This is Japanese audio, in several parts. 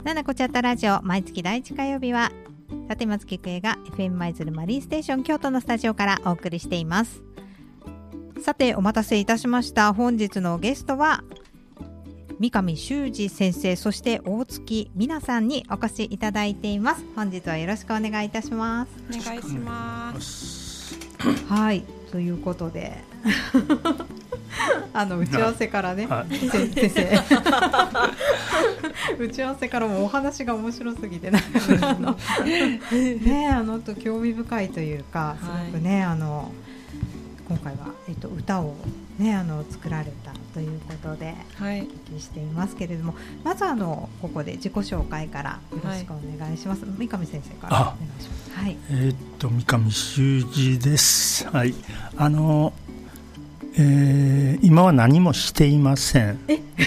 ナナコチャットラジオ、毎月第1火曜日は立松菊江が FM 舞鶴マリンステーション京都のスタジオからお送りしています。さて、お待たせいたしました。本日のゲストは三上修二先生、そして大月美奈さんにお越しいただいています。本日はよろしくお願いいたします。 お願いします。 はい、ということで打ち合わせからね、先生打ち合わせからもお話が面白すぎてねと興味深いというか、すごくね、今回は、歌を、ね、作られたということで、お聞きしていますけれども、まずここで自己紹介からよろしくお願いします。三上先生からお願いします。はい、 三上修二です。はい、今は何もしていません。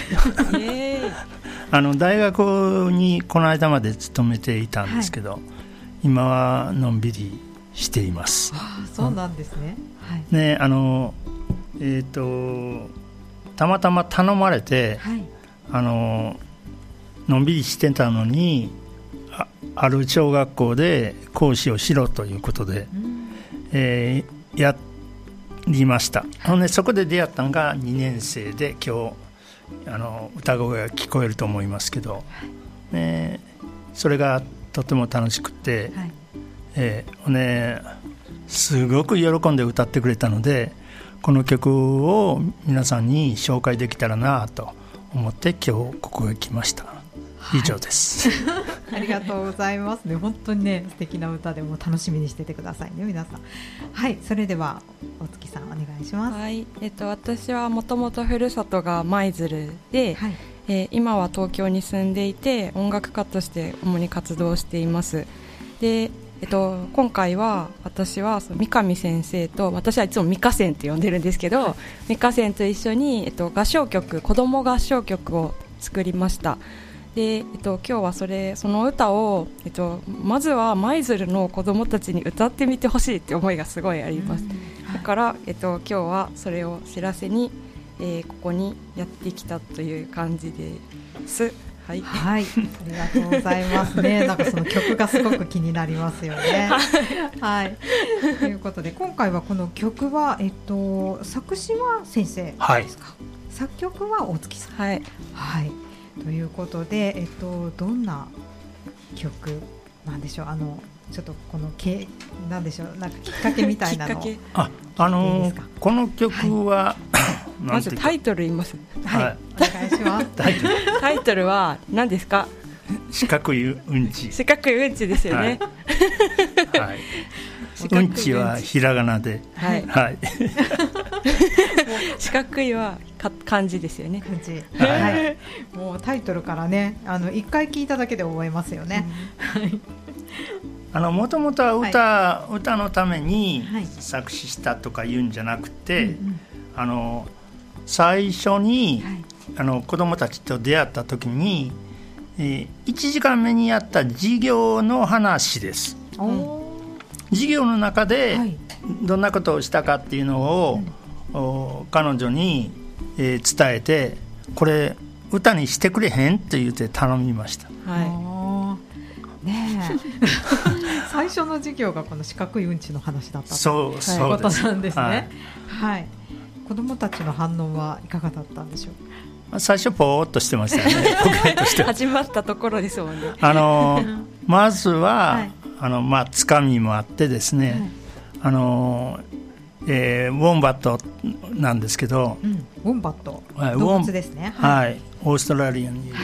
大学にこの間まで勤めていたんですけど、今はのんびりしています。 そうなんですね。 ね、たまたま頼まれて、のんびりしてたのに ある小学校で講師をしろということで、やりました。そこで出会ったのが2年生で、今日歌声が聞こえると思いますけど、それがとても楽しくて、すごく喜んで歌ってくれたので、この曲を皆さんに紹介できたらなと思って今日ここへ来ました。以上です、 ありがとうございますね。本当にね、素敵な歌でも楽しみにしててくださいね、皆さん。はい、それでは大月さんお願いします。 はい、私はもともとふるさとが舞鶴で、今は東京に住んでいて、音楽家として主に活動しています。で、今回は私は三上先生と、私はいつも三ヶ線って呼んでるんですけど、三ヶ線と一緒に、合唱曲、子ども合唱曲を作りました。で、今日はその歌を、まずは舞鶴の子どもたちに歌ってみてほしいって思いがすごいあります。だから、今日はそれを知らせに、ここにやってきたという感じです。はい、 ありがとうございますね。なんかその曲がすごく気になりますよね。はい、ということで今回はこの曲は、作詞は先生ですか？作曲は大月さん。はい、ということで、どんな曲なんでしょう。ちょっとこのなんでしょう、なんかきっかけみたいなのこの曲は、 まずタイトル言います。 お願いします。 タイトルは何ですか？ 四角いうんち。 四角いうんちですよね。 うんちはひらがなで、 四角いは漢字ですよね。 漢字。もうタイトルからね、一回聞いただけで覚えますよね。 もともとは歌のために作詞したとか言うんじゃなくて、最初に、子どもたちと出会った時に、1時間目にやった授業の話です。授業の中でどんなことをしたかっていうのを、彼女に、伝えて、これ歌にしてくれへんって言って頼みました。 最初の授業がこの四角いうんちの話だったということなんですね。子どもたちの反応はいかがだったんでしょう？ 最初ポーっとしてましたよね。 始まったところですもんね。 まずは、つかみもあってですね、ウォンバットなんですけど、 ウォンバット、動物ですね。 オーストラリアにいる、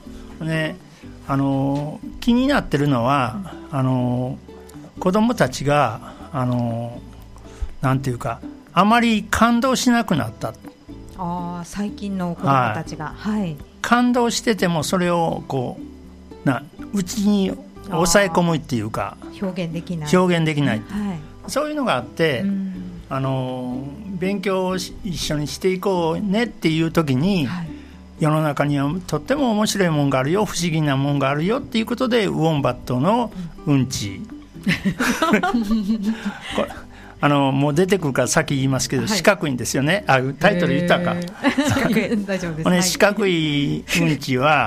気になってるのは、子どもたちがなんていうか、あまり感動しなくなった。 最近の子どもたちが、 感動しててもそれをうちに抑え込むっていうか、 表現できない、 そういうのがあって、勉強を一緒にしていこうねっていう時に、世の中にはとっても面白いもんがあるよ、不思議なもんがあるよっていうことで、ウォンバットのうんちもう出てくるから先言いますけど、四角いんですよね。タイトル言ったか。 大丈夫です。 四角いうんちは、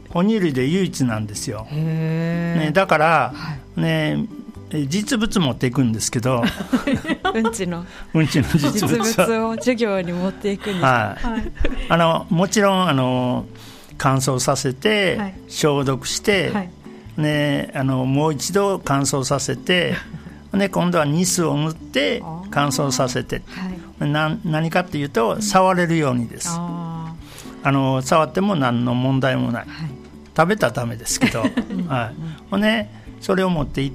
哺乳類で唯一なんですよ、ね、だから、ね、実物持っていくんですけどうんちの実物を授業に持っていくんです、 はい、もちろん乾燥させて、はい、消毒して、はいね、もう一度乾燥させてね、今度はニスを塗って乾燥させて、はい、何かというと触れるようにです、触っても何の問題もない、はい、食べたらダメですけど、はいね、それを持って行って、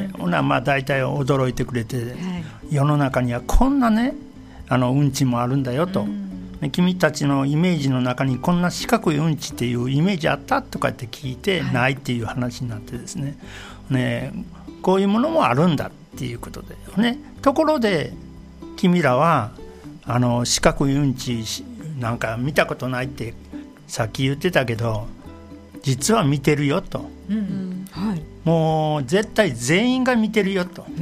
まあ、大体驚いてくれて、はい、世の中にはこんなねうんちもあるんだよと、君たちのイメージの中にこんな四角いうんちっていうイメージあったとかって聞いて、はい、ないっていう話になってですね、こういうものもあるんだっていうことで、ね、ところで君らは四角いうんちなんか見たことないってさっき言ってたけど実は見てるよと、はい、もう絶対全員が見てるよと、はい、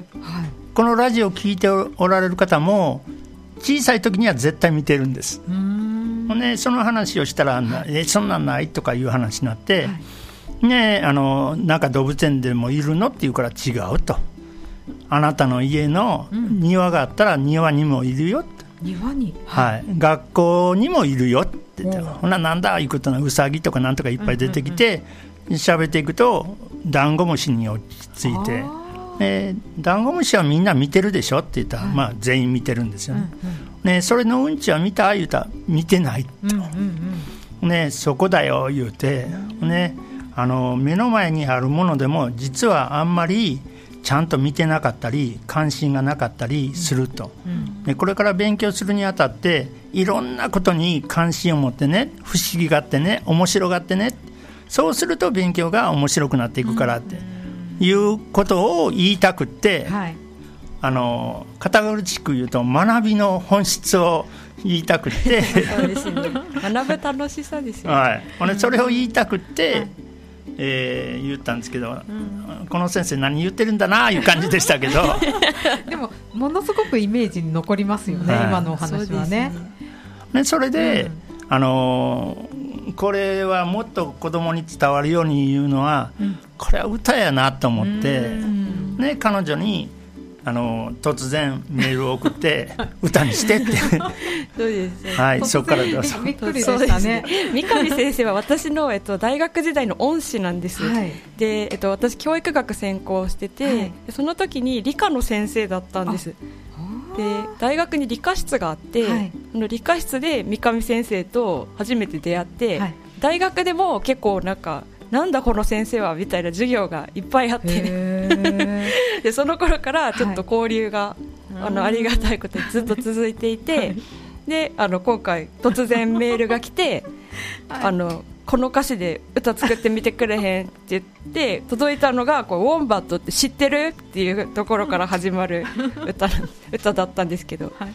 このラジオを聞いておられる方も小さい時には絶対見てるんです。ね、その話をしたら、そんなんないとかいう話になって、はいね、なんか動物園でもいるのって言うから違うと、あなたの家の庭があったら庭にもいるよと、 庭に、 はい、学校にもいるよって言って、ほななんだいうことな、ウサギとかなんとかいっぱい出てきて喋っていくとダンゴムシに落ち着いて、ダンゴムシはみんな見てるでしょって言ったら、まあ、全員見てるんですよ ね、それのうんちは見た言うたら見てないと、ね、そこだよ言うて、ね、目の前にあるものでも実はあんまりちゃんと見てなかったり関心がなかったりすると、でこれから勉強するにあたっていろんなことに関心を持ってね、不思議がってね、面白がってね、そうすると勉強が面白くなっていくからっていうことを言いたくって、はい、堅苦しく言うと学びの本質を言いたくってそうですね、学ぶ楽しさですよね、 はい、それを言いたくって、言ったんですけど、この先生何言ってるんだないう感じでしたけどでもものすごくイメージに残りますよね、今のお話はね。 それで、これはもっと子供に伝わるように言うのは、これは歌やなと思って、ね、彼女に突然メールを送って歌にしてってそうです、 はい、そこからどうぞ。 びっくりでしたね。 三上先生は私の、大学時代の恩師なんです、はい、で、私教育学専攻してて、はい、その時に理科の先生だったんです。で大学に理科室があって、はい、理科室で三上先生と初めて出会って、はい、大学でも結構なんだこの先生はみたいな授業がいっぱいあってでその頃からちょっと交流が、はい、ありがたいことにずっと続いていて、はい、で今回突然メールが来て、はい、この歌詞で歌作ってみてくれへんって言って届いたのがウォンバットって知ってるっていうところから始まる歌だったんですけど、はい、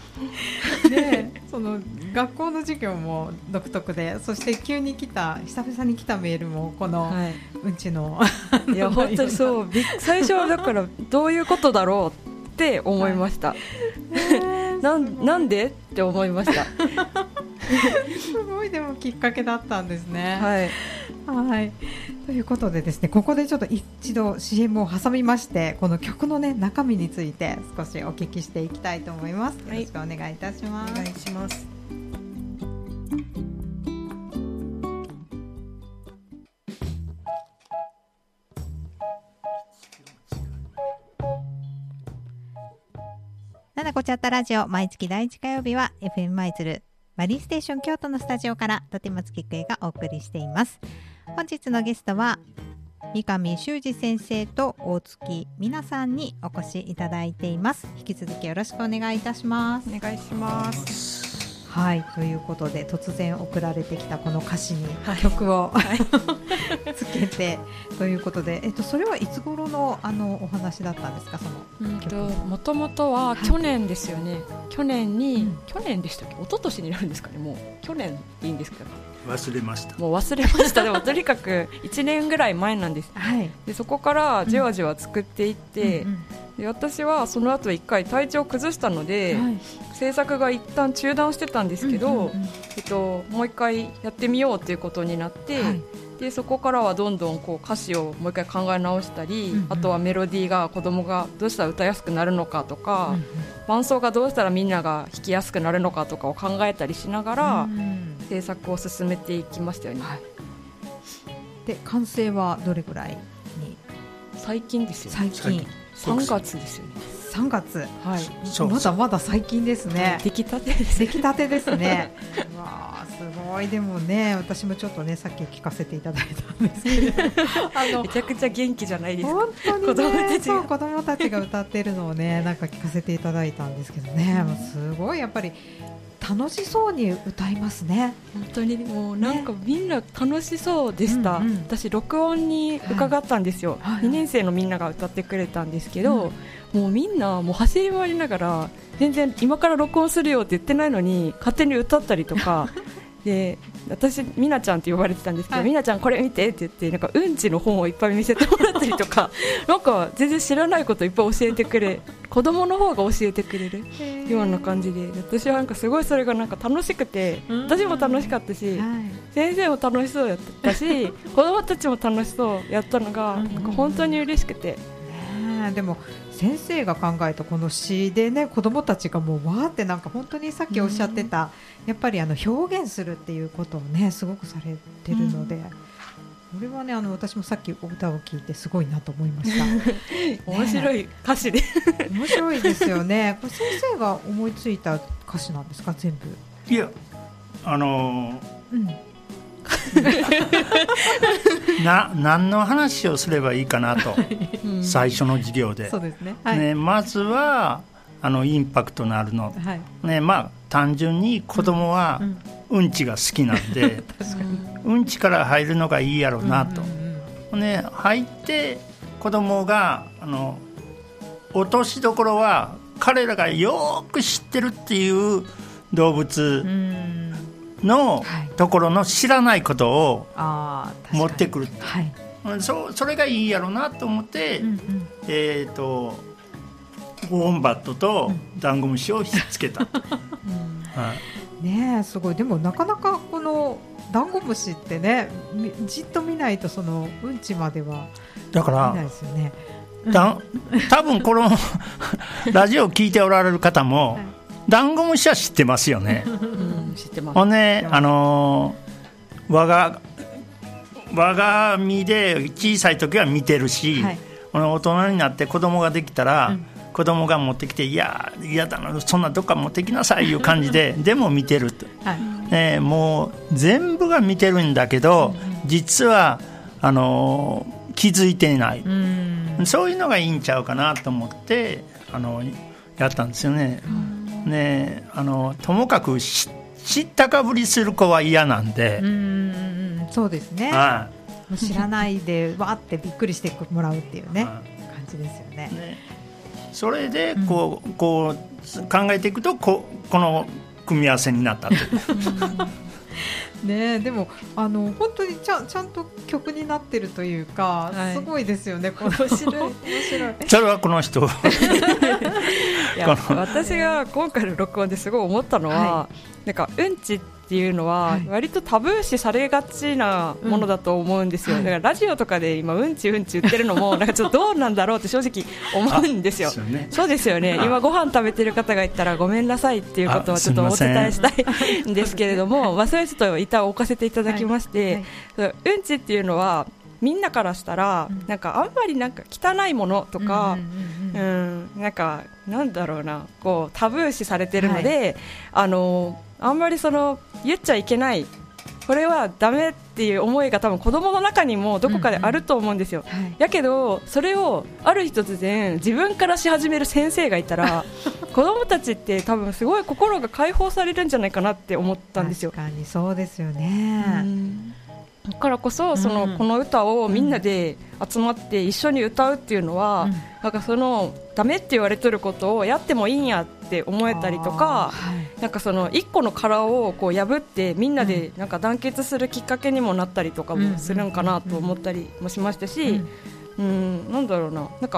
でその学校の授業も独特で、そして急に久々に来たメールもこの、はい、うんちのいや本当にそう最初はだからどういうことだろうって思いました、はい、なんでって思いましたすごいでもきっかけだったんですね。 はい、 はい、ということでですね、ここでちょっと一度 CM を挟みまして、この曲の、ね、中身について少しお聞きしていきたいと思います。よろしくお願いいたします。 お願いします。 ななこちゃったラジオ、毎月第1火曜日は FM 舞鶴マリーステーション京都のスタジオから立松菊江がお送りしています。本日のゲストは三上修司先生と大月美奈さんにお越しいただいています。引き続きよろしくお願いいたします。 お願いします。 はい、ということで突然送られてきたこの歌詞に曲を、はい、つけてということで、それはいつ頃のお話だったんですか？その曲。 もともとは去年ですよね、はい、去年でしたっけ、一昨年になるんですかね、もう去年でいいんですか？ 忘れました。 もう忘れましたでもとにかく1年ぐらい前なんです、はい、でそこからじわじわ作っていって、 で私はその後1回体調を崩したので、制作が一旦中断してたんですけど、もう1回やってみようということになって、でそこからはどんどんこう歌詞をもう1回考え直したり、あとはメロディーが子供がどうしたら歌いやすくなるのかとか、伴奏がどうしたらみんなが弾きやすくなるのかとかを考えたりしながら、制作を進めていきましたよね。 で完成はどれぐらいに？ 最近ですよね。 最近 3月ですよね。 3月、まだまだ最近ですね。 出来たてです。 出来たてですね。わあ、すごい。でもね、私もちょっとね、さっき聞かせていただいたんですけどめちゃくちゃ元気じゃないですか。 本当にね、子供たちが歌ってるのをね、なんか聞かせていただいたんですけどね、すごいやっぱり楽しそうに歌いますね。 本当にもうなんかみんな楽しそうでした、私録音に伺ったんですよ、2年生のみんなが歌ってくれたんですけど、もうみんなもう走り回りながら全然今から録音するよって言ってないのに勝手に歌ったりとかで、私みなちゃんって呼ばれてたんですけど、みなちゃんこれ見てって言ってなんかうんちの本をいっぱい見せてもらったりとかなんか全然知らないこといっぱい教えてくれ、子供の方が教えてくれるような感じで、私はなんかすごいそれがなんか楽しくて、私も楽しかったし、先生も楽しそうやったし子供たちも楽しそうやったのがなんか本当に嬉しくて、 でも先生が考えたこの詩でね、子どもたちがもうわーってなんか本当にさっきおっしゃってた、やっぱり表現するっていうことをねすごくされてるので、これはね私もさっきお歌を聞いてすごいなと思いました面白い歌詞で面白いですよね。これ先生が思いついた歌詞なんですか、全部？ いや何の話をすればいいかなと最初の授業で、 そうですね、 まずはインパクトのあるの、単純に子供はうんちが好きなんで、うんちから入るのがいいやろうなと、入って子供が落としどころは彼らがよく知ってるっていう動物のところの知らないことを持ってくる、それがいいやろうなと思って、ウォンバットとダンゴムシをひっつけたねえ、すごい。でもなかなかこのダンゴムシってね、じっと見ないとそのうんちまではだから見ないですよね。 多分このラジオを聞いておられる方も、ダンゴムシは知ってますよね。 知ってます。 ほんで我が身で小さい時は見てるし、大人になって子供ができたら、子供が持ってきて嫌だな、そんなどっか持ってきなさいいう感じででも見てると、もう全部が見てるんだけど、実は気づいていない、そういうのがいいんちゃうかなと思ってやったんですよね。ともかく知ったかぶりする子は嫌なんで、 そうですね、知らないでわーってびっくりしてもらうっていうね、感じですよね。 それでこう考えていくとこの組み合わせになったとね、でも本当にちゃんと曲になってるというか、すごいですよね。面白いそれはこの人いや私が今回の録音ですごい思ったのは、なんかうんちっていうのは割とタブー視されがちなものだと思うんですよ。だからラジオとかで今うんち言ってるのもなんかちょっとどうなんだろうって正直思うんですよ。そうですよね。今ご飯食べてる方がいたらごめんなさいっていうことはちょっとお伝えしたいんですけれども、それちょっと板を置かせていただきまして、うんちっていうのはみんなからしたらなんかあんまりなんか汚いものとか、なんかなんだろうな、こうタブー視されてるので、あんまり言っちゃいけない、これはダメっていう思いが多分子供の中にもどこかであると思うんですよ。やけどそれをある日突然自分からし始める先生がいたら子供たちって多分すごい心が解放されるんじゃないかなって思ったんですよ。 確かにそうですよね。 だからこそこの歌をみんなで集まって一緒に歌うっていうのは、なんかダメって言われてることをやってもいいんやって思えたりとか、なんか一個の殻をこう破ってみんなでなんか団結するきっかけにもなったりとかもするんかなと思ったりもしましたし、なんだろうな、なんか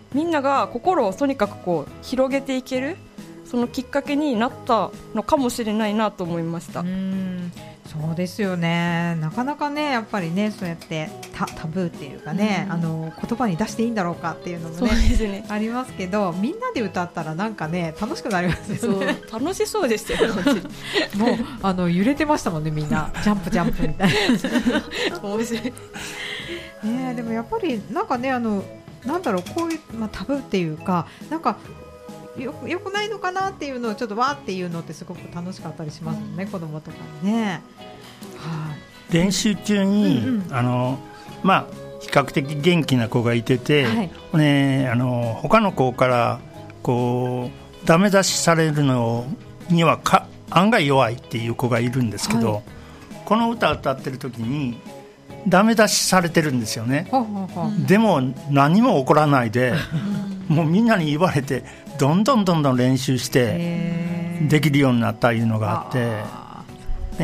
みんなが心をとにかくこう広げていける、そのきっかけになったのかもしれないなと思いました。 そうですよね。なかなかね、やっぱりね、そうやってタブーっていうかね、言葉に出していいんだろうかっていうのも ねありますけど、みんなで歌ったらなんかね楽しくなりますよね。 そう楽しそうでしたよもう揺れてましたもんね、みんなジャンプジャンプみたいな面白いね。でもやっぱりなんかね、なんだろう、こういう、タブーっていうか、なんかよくないのかなっていうのをちょっとわーっていうのってすごく楽しかったりしますよね、子供とかにね。 練習中に、比較的元気な子がいてて、他の子からこうダメ出しされるのには案外弱いっていう子がいるんですけど、この歌を歌ってる時にダメ出しされてるんですよね。でも何も起こらないでもうみんなに言われてどんどん練習してできるようになったいうのがあって、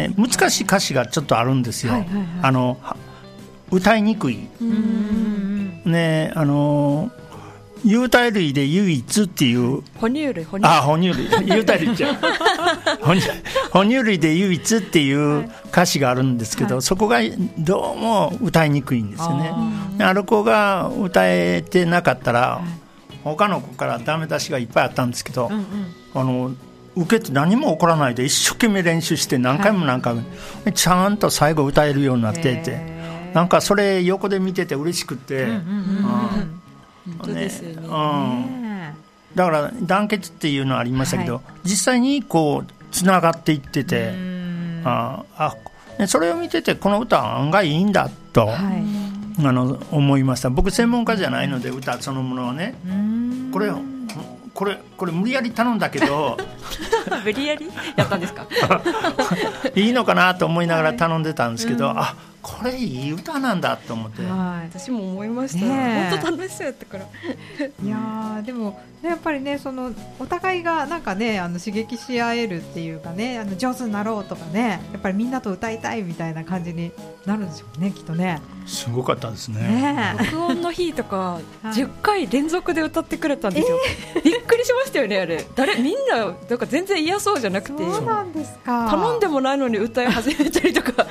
難しい歌詞がちょっとあるんですよ。歌いにくい、有袋類で唯一っていう哺乳類有袋類じゃん哺乳類で唯一っていう歌詞があるんですけど、そこがどうも歌いにくいんですよね。ある子が歌えてなかったら他の子からダメ出しがいっぱいあったんですけど、受けて何も起こらないで一生懸命練習して何回もちゃんと最後歌えるようになっていて、なんかそれ横で見てて嬉しくて、 本当ですよね。 だから団結っていうのはありましたけど、実際にこうつながっていってて、それを見ててこの歌は案外いいんだと、思いました。僕専門家じゃないので歌そのものはね、これ無理やり頼んだけど無理やりやったんですかいいのかなと思いながら頼んでたんですけど、これいい歌なんだと思って、 私も思いました。本当楽しそうやったからいやでも、ね、やっぱりね、そのお互いがなんかね、刺激し合えるっていうかね、上手になろうとかね、やっぱりみんなと歌いたいみたいな感じになるんでしょうね、きっとね。 すごかったですね。 録音の日とか10回連続で歌ってくれたんですよ。びっくりしましたよね、あれ。みんななんか全然嫌そうじゃなくて、 そうなんですか。 頼んでもないのに歌い始めたりとか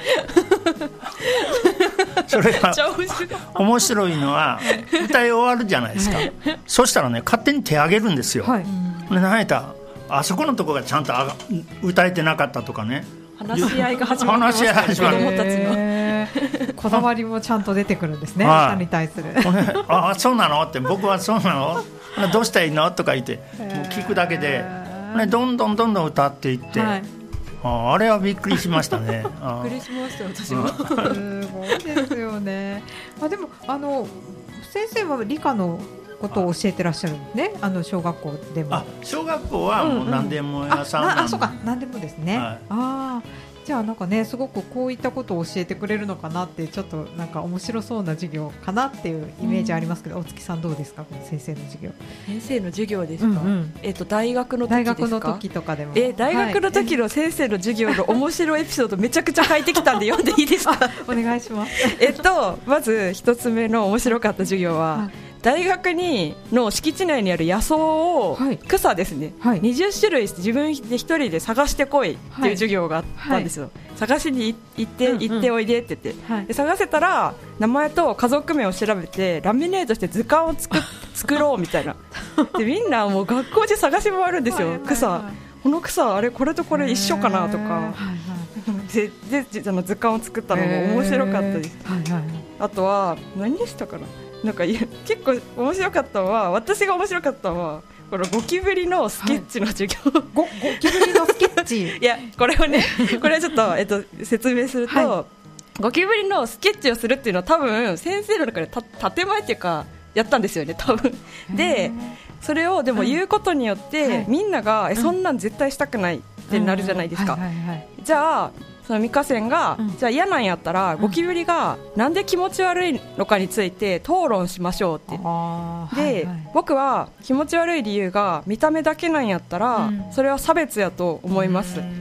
それが面白いのは歌い終わるじゃないですか。そしたらね、勝手に手を挙げるんですよ。何やったらあそこのとこがちゃんと歌えてなかったとかね、 話し合いが始まりました、子供たちのこだわりもちゃんと出てくるんですね、歌に対するそうなのって、僕はそうなのどうしたらいいのとか言ってもう聞くだけで、どんどん歌っていって、あれはびっくりしましたね。 びっくりしました、私もすごいですよね。でも先生は理科のことを教えてらっしゃるんですね、小学校でも。 小学校はもう何でも屋さんなんで、 そうか、何でもですね。じゃあなんかね、すごくこういったことを教えてくれるのかなって、ちょっとなんか面白そうな授業かなっていうイメージありますけど、大月さんどうですか、この先生の授業。 先生の授業ですか。大学の時ですか。 大学の時とかでも。 大学の時の先生の授業の面白いエピソードめちゃくちゃ書いてきたんで読んでいいですかお願いします。 まず一つ目の面白かった授業は、大学の敷地内にある野草を、草ですね、20種類自分で一人で探してこいっていう授業があったんですよ。探しに行っておいでって言って、で探せたら名前と家族名を調べてラミネートして図鑑を作ろうみたいなで、みんなもう学校中探し回るんですよ。草、この草あれこれとこれ一緒かなとかで図鑑を作ったのも面白かったです。あとは何でしたかな、なんか結構面白かったのは、私が面白かったのはこのゴキブリのスケッチの授業、 ゴキブリのスケッチいや、これをね、これはちょっと、説明すると、ゴキブリのスケッチをするっていうのは多分先生の中で建前っていうかやったんですよね、多分。でそれをでも言うことによって、みんながそんなん絶対したくないってなるじゃないですか。じゃあそのミカセンが、じゃあ嫌なんやったら、ゴキブリがなんで気持ち悪いのかについて討論しましょうって。で、僕は気持ち悪い理由が見た目だけなんやったら、それは差別やと思います。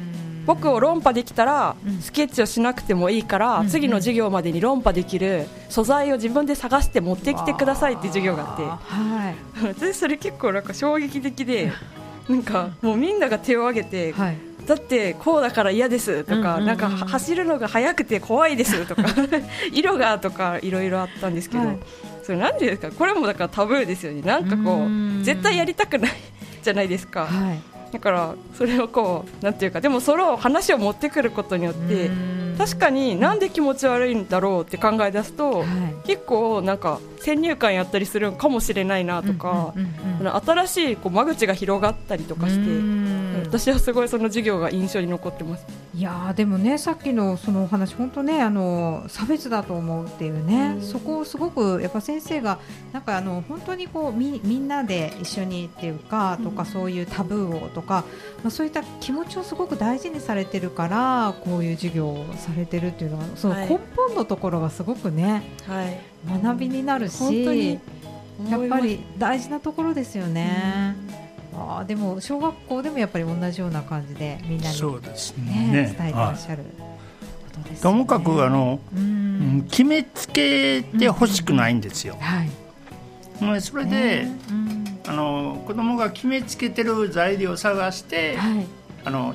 僕を論破できたらスケッチをしなくてもいいから、次の授業までに論破できる素材を自分で探して持ってきてくださいっていう授業があって、はい、私それ結構なんか衝撃的で、なんかもうみんなが手を挙げて、はい、だってこうだから嫌ですとか、なんか走るのが速くて怖いですとか色がとかいろいろあったんですけど、はい、それなんでですか、これもだからタブーですよね。なんかこう絶対やりたくないじゃないですか、はい、だからそれをこうなんていうか、でもそれを話を持ってくることによって確かになんで気持ち悪いんだろうって考え出すと、はい、結構なんか先入観やったりするかもしれないなとか、新しいこう間口が広がったりとかして、私はすごいその授業が印象に残ってます。 いやでもね、さっきのそのお話本当ね、差別だと思うっていうね、そこをすごくやっぱ先生がなんか本当にこうみんなで一緒にっていうかとか、そういうタブーをとか、そういった気持ちをすごく大事にされてるからこういう授業をされてるっていうのは、その根本のところがすごくね、はい、学びになるし、やっぱり大事なところですよね。でも小学校でもやっぱり同じような感じでみんなに、 そうですね、伝えてらっしゃることですね。 ともかく決めつけてほしくないんですよ、はい、それで、子供が決めつけてる材料を探して、はい、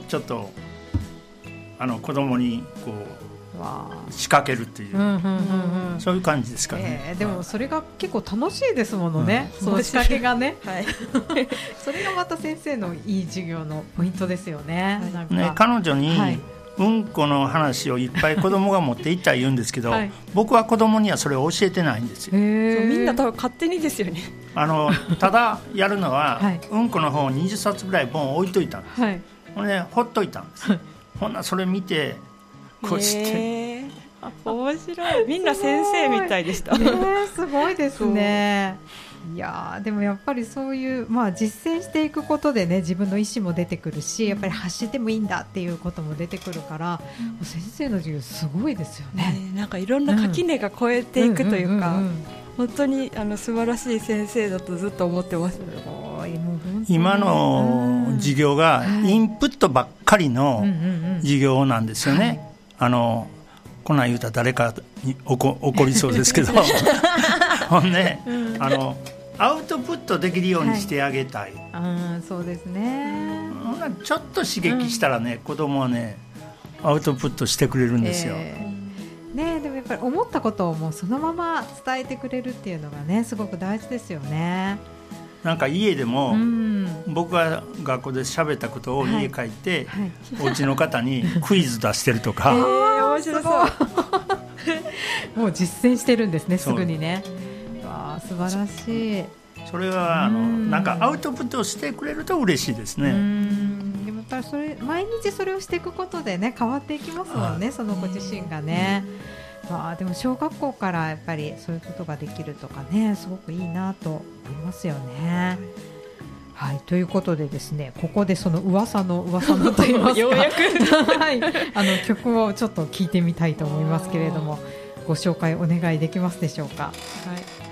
ちょっと子供にこう仕掛けるっていう、そういう感じですかね、 でもそれが結構楽しいですものね、その仕掛けがね、はい、それがまた先生のいい授業のポイントですよね。なんかね、彼女に、はい、うんこの話をいっぱい子供が持っていったら言うんですけど、はい、僕は子供にはそれを教えてないんですよ。 そうみんな多分勝手にですよね。 ただやるのは、はい、うんこの本を20冊ぐらい本を置いといたんです、はい、ほんでほっといたんです、ほんなそれ見てこうして面白い、みんな先生みたいでした、 すごいですね。いやでもやっぱりそういう、実践していくことでね、自分の意思も出てくるし、やっぱり発してもいいんだっていうことも出てくるから、先生の授業すごいですよね。 なんかいろんな垣根が越えていくというか、本当に素晴らしい先生だとずっと思ってます。すごい、もう今の授業がインプットばっかりの授業なんですよね。こんなん言うたら誰かに怒りそうですけどほんで、アウトプットできるようにしてあげたい、 そうですね。 ちょっと刺激したらね、子供はねアウトプットしてくれるんですよ、 でもやっぱり思ったことをもうそのまま伝えてくれるっていうのがね、すごく大事ですよね。 なんか家でも、僕が学校で喋ったことを家帰って、お家の方にクイズ出してるとか、 面白そうもう実践してるんですね、すぐにね。素晴らしい。 それはなんかアウトプットしてくれると嬉しいですね。 でもやっぱり毎日それをしていくことでね、変わっていきますもんね、その子自身がね。でも小学校からやっぱりそういうことができるとかね、すごくいいなと思いますよね。はい、ということでですね、ここでその噂のといいますかようやく、 はい、曲をちょっと聴いてみたいと思いますけれども、ご紹介お願いできますでしょうか。はい、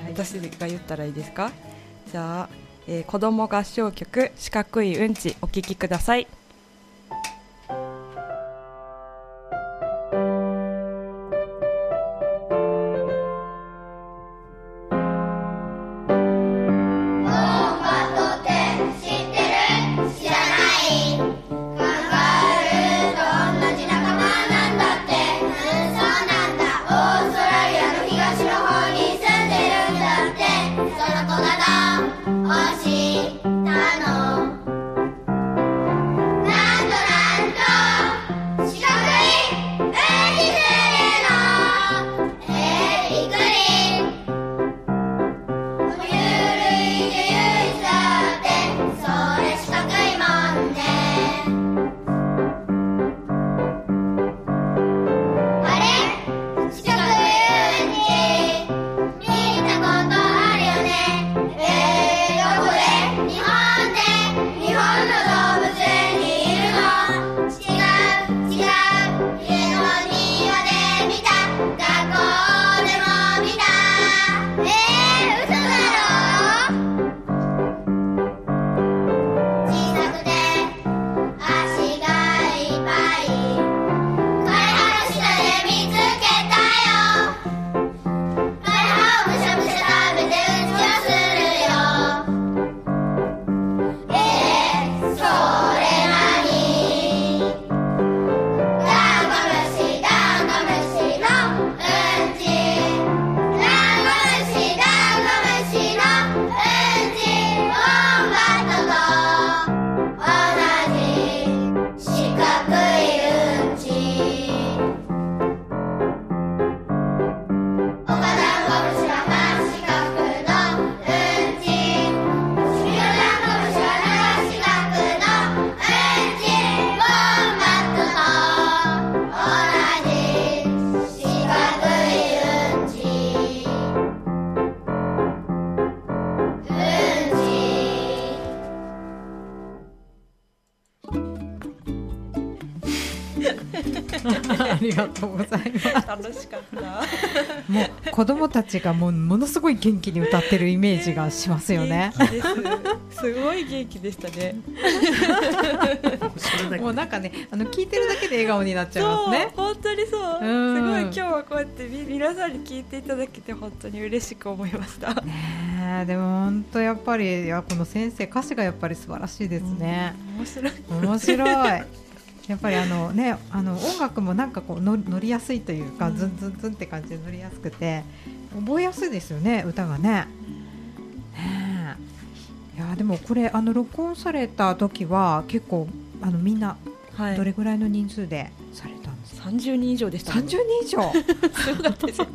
私が言ったらいいですか。じゃあ、子ども合唱曲四角いうんちお聴きください。 りがとうございます。 楽しかった。 もう子供たちがものすごい元気に歌ってるイメージがしますよね。 すごい元気でしたね。 もうなんかね、聞いてるだけで笑顔になっちゃいますね。 そう、本当にそう。すごい今日はこうやって皆さんに聞いていただけて本当に嬉しく思いました。 ね、でも本当やっぱりこの先生歌詞がやっぱり素晴らしいですね。 面白い。 面白い。やっぱりね、音楽もなんかこう乗りやすいというか、ズンズンズンって感じで乗りやすくて覚えやすいですよね、歌がね。いやでもこれ録音された時は結構みんなどれぐらいの人数でされたんですか ？30人以上でしたね。 30人以上すごかったですよ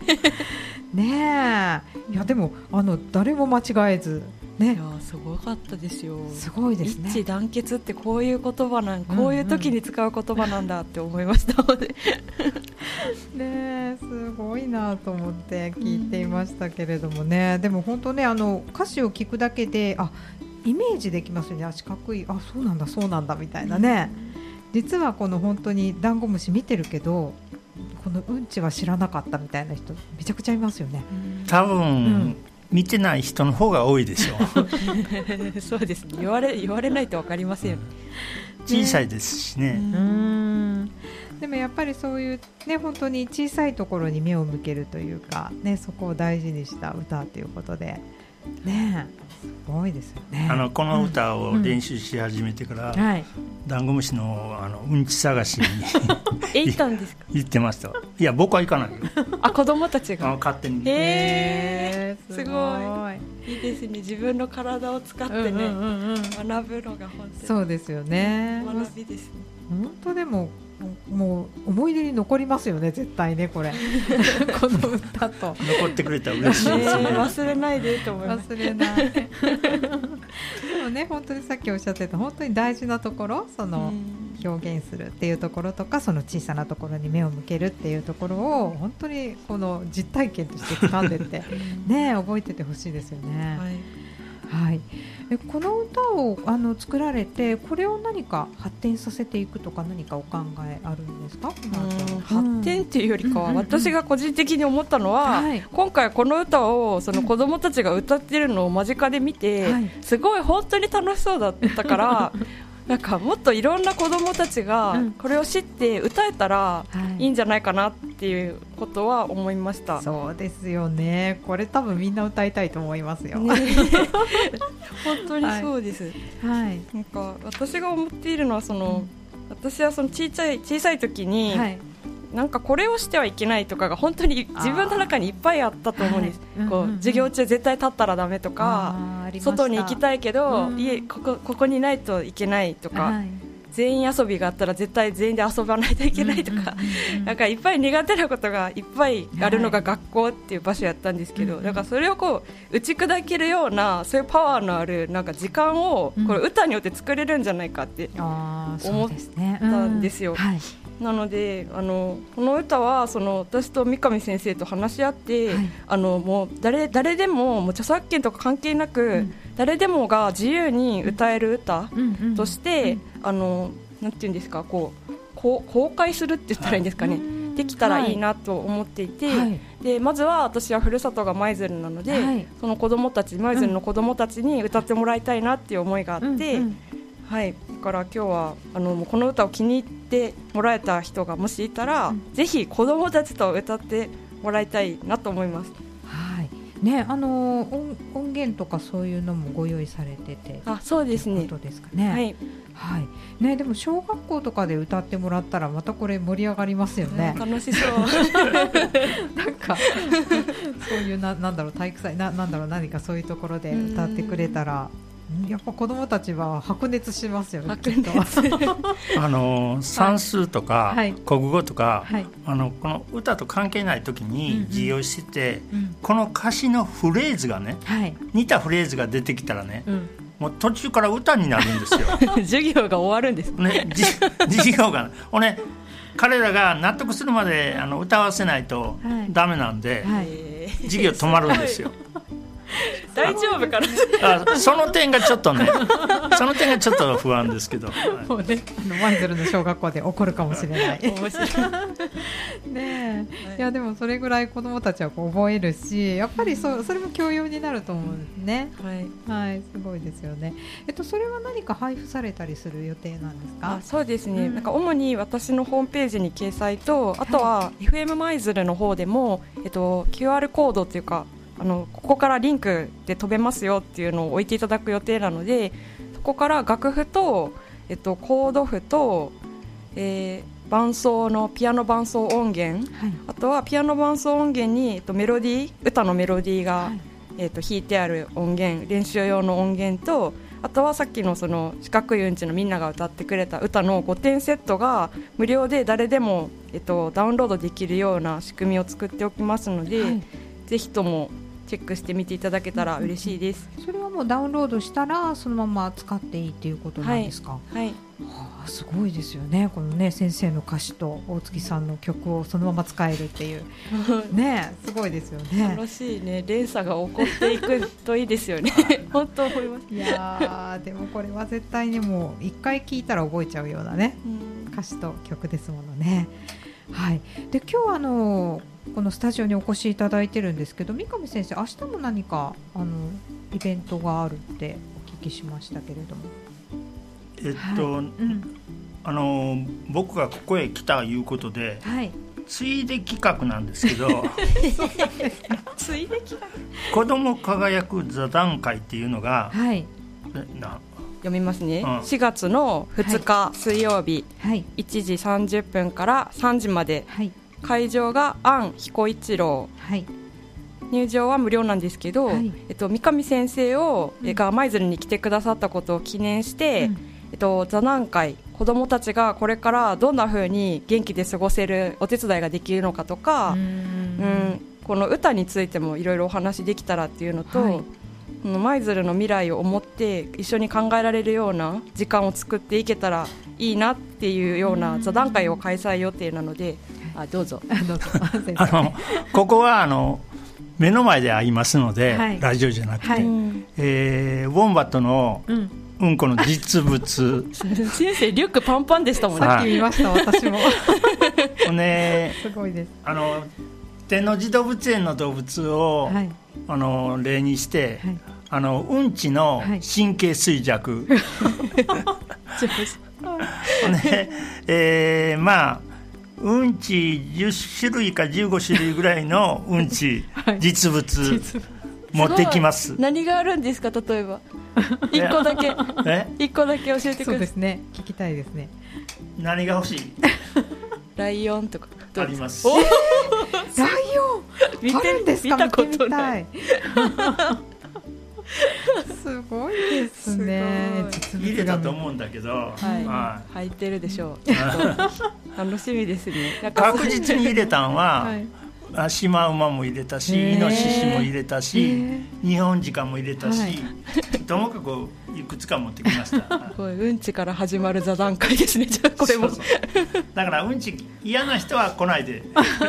ね。いやでも誰も間違えずね。 いやすごかったですよ。 すごいですね。 一致団結ってこういう言葉こういう時に使う言葉なんだって思いましたのでね、すごいなと思って聞いていましたけれどもね。でも本当ね、歌詞を聞くだけでイメージできますよね。四角い、そうなんだそうなんだみたいなね。実はこの本当にダンゴムシ見てるけどこのうんちは知らなかったみたいな人めちゃくちゃいますよね。 多分、見てない人の方が多いでしょうそうですね。言われないと分かりませんよね。 小さいですしね。 でもやっぱりそういうね、本当に小さいところに目を向けるというかね、そこを大事にした歌ということでね、すごいですよね。 この歌を練習し始めてから、ダンゴムシのうんち探しに行ったんですか？ 行ってました。いや僕は行かないよ。 子供たちが勝手に。 すごいいいですね。自分の体を使ってね、学ぶのが本当にそうですよね。 学びですね。 本当でもう思い出に残りますよね、絶対ねこれこの歌と残ってくれたら嬉しいですね。 忘れないでと思います。 忘れないでもね、本当にさっきおっしゃってた本当に大事なところ、その表現するっていうところとか、その小さなところに目を向けるっていうところを本当にこの実体験として掴んでってね、覚えててほしいですよね。はい、この歌を作られて、これを何か発展させていくとか何かお考えあるんですか？ 発展っていうよりかは、私が個人的に思ったのは、今回この歌をその子どもたちが歌ってるのを間近で見て、すごい本当に楽しそうだったからなんかもっといろんな子どもたちがこれを知って歌えたらいいんじゃないかなっていうことは思いました。 そうですよね。これ多分みんな歌いたいと思いますよ、 本当にそうです、なんか私が思っているのは私はその小さい時に、なんかこれをしてはいけないとかが本当に自分の中にいっぱいあったと思うんです。こう授業中絶対立ったらダメとか、外に行きたいけど、ここにいないといけないとか、全員遊びがあったら絶対全員で遊ばないといけないとか、なんかいっぱい苦手なことがいっぱいあるのが学校っていう場所やったんですけど、だからそれをこう打ち砕けるようなそういうパワーのあるなんか時間をこれ歌によって作れるんじゃないかって思ったんですよ。なのでこの歌は私と三上先生と話し合って、もう誰でも著作権とか関係なく、誰でもが自由に歌える歌として、なんていうんですか、公開するって言ったらいいんですかね、できたらいいなと思っていて、でまずは私はふるさとが舞鶴なので、その子どもたち、舞鶴の子どもたちに歌ってもらいたいなっていう思いがあって、だから今日はこの歌を気に入ってもらえた人がもしいたら、ぜひ子どもたちと歌ってもらいたいなと思います。 ね、音源とかそういうのもご用意されてて、 そうですね。 ことですかね。ね、でも小学校とかで歌ってもらったらまたこれ盛り上がりますよね。 楽しそうなんかそういうなんだろう、体育祭なんだろう、何かそういうところで歌ってくれたらやっぱ子どもたちは白熱しますよね。 算数とか国語とか、この歌と関係ない時に授業してて、この歌詞のフレーズがね、似たフレーズが出てきたらね、もう途中から歌になるんですよ授業が終わるんですね。授業が彼らが納得するまで歌わせないとダメなんで、授業止まるんですよ。 大丈夫かな。その点がちょっとねその点がちょっと不安ですけど、 もうね、舞鶴の小学校で起こるかもしれない面白いねえ、いやでもそれぐらい子どもたちはこう覚えるし、やっぱりそれも教養になると思うんですね。はい、すごいですよね。それは何か配布されたりする予定なんですか？ そうですね、なんか主に私のホームページに掲載と、あとは FM 舞鶴の方でも、QR コードっていうか、ここからリンクで飛べますよっていうのを置いていただく予定なので、そこから楽譜と、コード譜と、伴奏のピアノ伴奏音源、あとはピアノ伴奏音源に、メロディー、歌のメロディーが、弾いてある音源、練習用の音源と、あとはさっきのその四角いうんちのみんなが歌ってくれた歌の5点セットが無料で誰でも、ダウンロードできるような仕組みを作っておきますので、ぜひともチェックしてみていただけたら嬉しいです。 それはもうダウンロードしたらそのまま使っていいということなんですか？ はい、 すごいですよね。このね、先生の歌詞と大月さんの曲をそのまま使えるっていうね、すごいですよね。 楽しいね、連鎖が起こっていくといいですよね本当思います。 いやでもこれは絶対にもう一回聴いたら覚えちゃうようなね、歌詞と曲ですものね。はい、で今日このスタジオにお越しいただいてるんですけど、三上先生、明日も何かイベントがあるってお聞きしましたけれども。 僕がここへ来たいうことで、ついで企画なんですけどついで企画、 子ども輝く座談会っていうのが、 読みますね、4月の2日水曜日、1時30分から3時まで、会場が安彦一郎、入場は無料なんですけど、三上先生が舞鶴に来てくださったことを記念して、座談会、子どもたちがこれからどんな風に元気で過ごせるお手伝いができるのかとか、この歌についてもいろいろお話できたらっていうのと、舞鶴の未来を思って一緒に考えられるような時間を作っていけたらいいなっていうような座談会を開催予定なので、どうぞここは目の前で会いますので、ラジオじゃなくて、ウォンバットのうんこの実物先生リュックパンパンでしたもんね。 さっき見ました私もね、 すごいです。 天王寺動物園の動物を、例にして、うんちの神経衰弱、まあうんち10種類か15種類ぐらいのうんち実物持ってきます。 何があるんですか？例えば1個だけ1個だけ教えてください。 そうですね、聞きたいですね。 何が欲しい？ ライオンとかあります。 ライオンあるんですか？ 見たことない。 すごいですね。 入れたと思うんだけど、 入ってるでしょう。楽しみですね。 確実に入れたんは、シマウマも入れたし、イノシシも入れたし、ニホンジカも入れたし、ともかくいくつか持ってきました。 うんちから始まる座談会ですね。じゃあこれもだからうんち嫌な人は来ないで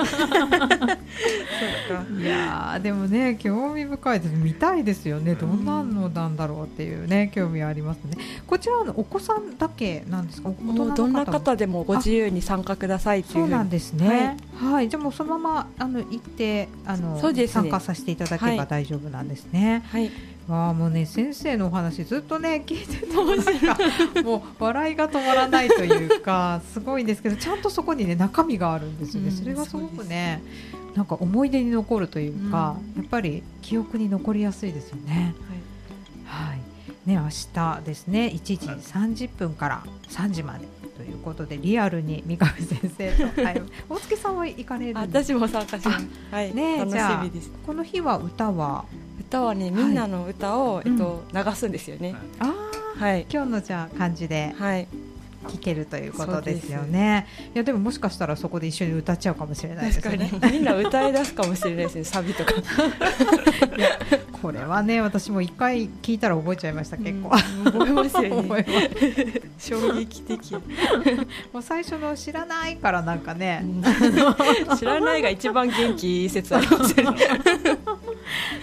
いやでもね、興味深いです。見たいですよね。どんなのなんだろうっていうね、興味ありますね。こちらはお子さんだけなんですか？ もうどんな方でもご自由に参加くださいっていう。 そうなんですね。はい、じゃあもうそのまま行って参加させていただけば大丈夫なんですね。もうね、先生のお話ずっとね聞いててもう笑いが止まらないというかすごいんですけど、ちゃんとそこにね中身があるんですよね。それがすごくね、なんか思い出に残るというか、やっぱり記憶に残りやすいですよね。ね、明日ですね、1時30分から3時までということで、リアルに三上先生と大月さんは行かれるんですか？ 私も参加します。楽しみです。 この日は歌はね、みんなの歌を流すんですよね。 今日のじゃあ感じで聴けるということですよね。いやでももしかしたらそこで一緒に歌っちゃうかもしれないですね。 みんな歌い出すかもしれないですね、サビとか。 いやこれはね、私も一回聞いたら覚えちゃいました。結構覚えますよね。衝撃的。 もう最初の知らないからなんかね、 知らないが一番元気いい説ありますよね。 すご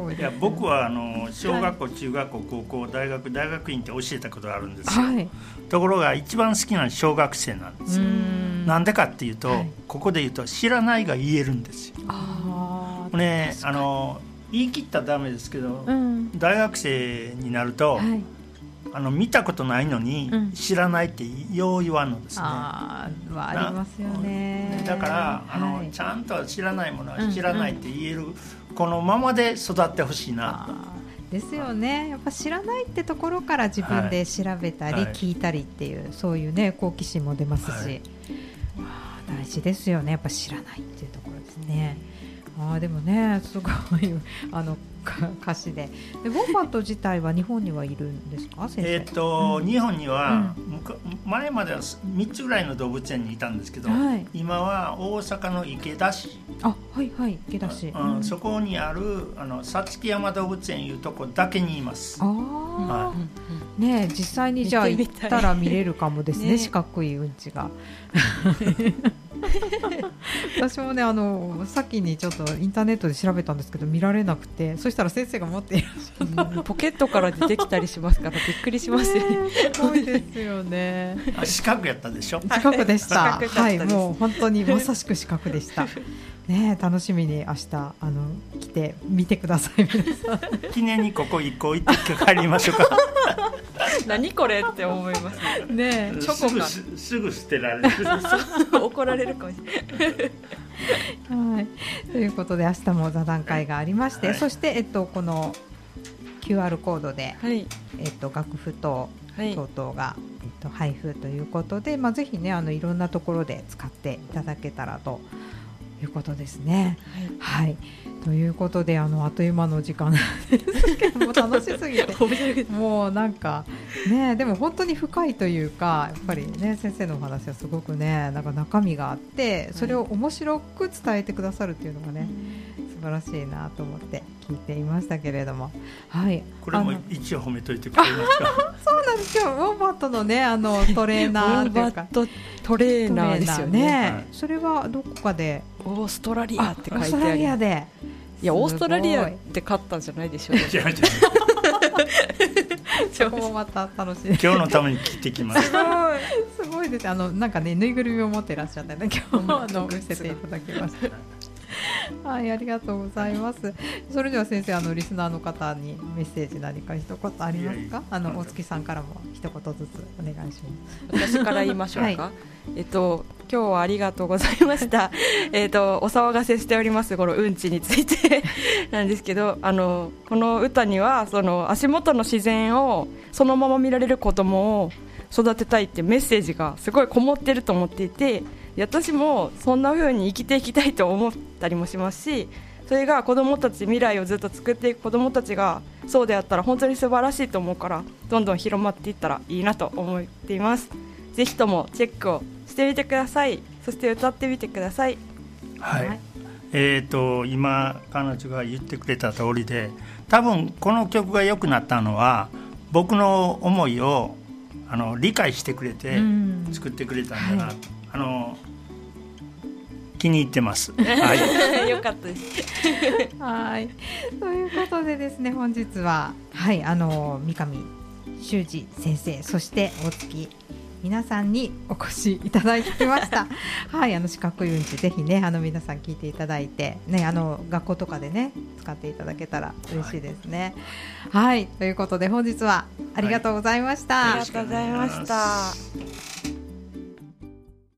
ごいです、ね、 いや僕は小学校、中学校、高校、大学院って教えたことがあるんですよ、ところが一番好きなのは小学生なんですよ。なんでかっていうと、ここで言うと知らないが言えるんですよ。ね、言い切ったらダメですけど、大学生になると、見たことないのに知らないってよう言わんのですね。 ありますよね。 だから、ちゃんと知らないものは知らないって言える、このままで育ってほしいなと。 ですよね。やっぱ知らないってところから自分で調べたり聞いたりっていう、そういうね好奇心も出ますし、大事ですよね。やっぱ知らないっていうところですね。でもね、すごい歌詞でウォンバット自体は日本にはいるんですか、先生？ 日本には、前までは3つぐらいの動物園にいたんですけど、今は大阪の池田市、 池田市、 そこにあるさつき山動物園いうとこだけにいます。 ね、実際にじゃあ行ったら見れるかもですね、四角いうんちが私もね先にちょっとインターネットで調べたんですけど見られなくて、そしたら先生が持っていらっしゃるポケットから出てきたりしますからびっくりしますよね。 すごいですよね。 四角やったでしょ。 四角でした。もう本当にまさしく四角でしたね。楽しみに明日来て見てください皆さん。 記念にここ1個行って帰りましょうか。 何これって思いますね。 チョコがすぐ捨てられる怒られるかもしれない。 ということで明日も座談会がありまして、そして、この QR コードで、楽譜等々が、配布ということで、ぜひねいろんなところで使っていただけたらということですね。ということであっという間の時間ですけども楽しすぎてもうなんかね、でも本当に深いというか、やっぱりね先生のお話はすごくねなんか中身があって、それを面白く伝えてくださるっていうのがね素晴らしいなと思って聞いていましたけれども、 これも一応褒めといてくれますか？ そうなんですよ。ウォンバットのねトレーナーというかトレーナーですよね。 それはどこかでオーストラリアって書いてある。 オーストラリアで、 いやオーストラリアって勝ったんじゃないでしょうか。 そこもまた楽しい。 今日のために聞いてきます。 すごいです。なんかねぬいぐるみを持っていらっしゃってね、今日見せていただきました。ありがとうございます。それでは先生リスナーの方にメッセージ何か一言ありますか？大月さんからも一言ずつお願いします。私から言いましょうか。今日はありがとうございました。お騒がせしておりますこのうんちについてなんですけど、この歌にはその足元の自然をそのまま見られる子供を育てたいってメッセージがすごいこもってると思っていて、私もそんな風に生きていきたいと思ったりもしますし、それが子どもたち、未来をずっと作っていく子どもたちがそうであったら本当に素晴らしいと思うから、どんどん広まっていったらいいなと思っています。ぜひともチェックをしてみてください。そして歌ってみてください。 今彼女が言ってくれた通りで、多分この曲が良くなったのは僕の思いを理解してくれて作ってくれたんだなと、気に入ってます。よかったです。 ということでですね、本日は三上修二先生、そして大月皆さんにお越しいただきました。四角いうんちぜひね皆さん聞いていただいてね、学校とかでね使っていただけたら嬉しいですね。ということで本日はありがとうございました。 ありがとうございました。